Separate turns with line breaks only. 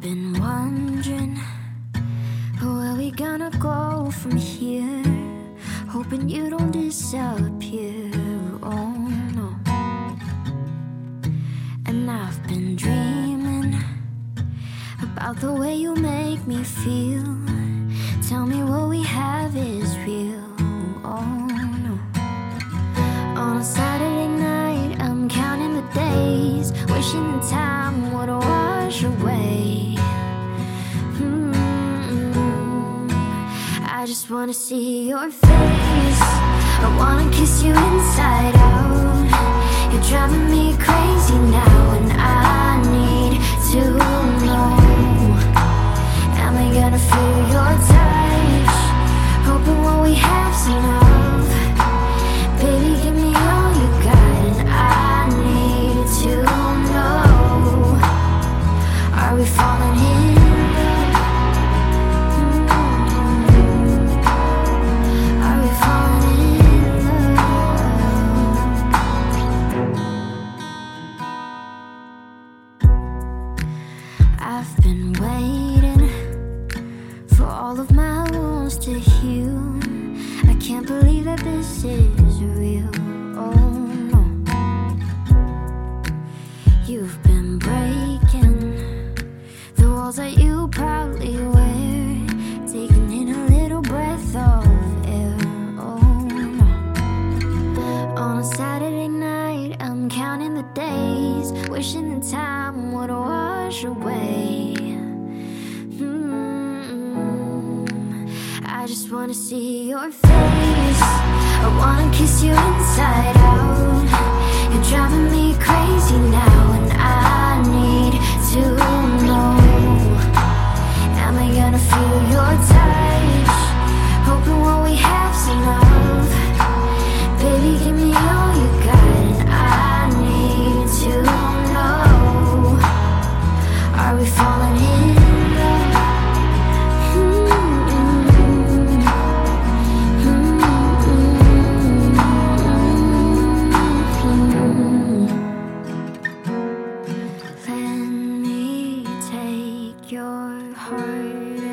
been wondering, where we gonna go from here? Hoping you don't disappear, oh no. And I've been dreaming about the way you make me feel. Tell me what we have is real, oh no. On a Saturday night, I'm counting the days, wishing the time would wash away. I just wanna see your face, I wanna kiss you inside out. You're driving me crazy now, and I need to know, am I gonna feel your touch? Hoping what we have's enough. Baby, give me all you got, and I need to know, are we falling in love? Are we falling in love? I've been waiting for all of my wounds to heal. I can't believe that this is real, oh no. You've been breaking the walls that you proudly wear, taking in a little breath of air, oh no. On a Saturday night, I'm counting the days, wishing the time would wash away. I just wanna see your face, I wanna kiss you inside out. You're driving me crazy now, and I need to know, am I gonna feel your touch? Hoping what we have's enough. Baby, give me all you got, and I need to know, are we falling in love? Let me take your heart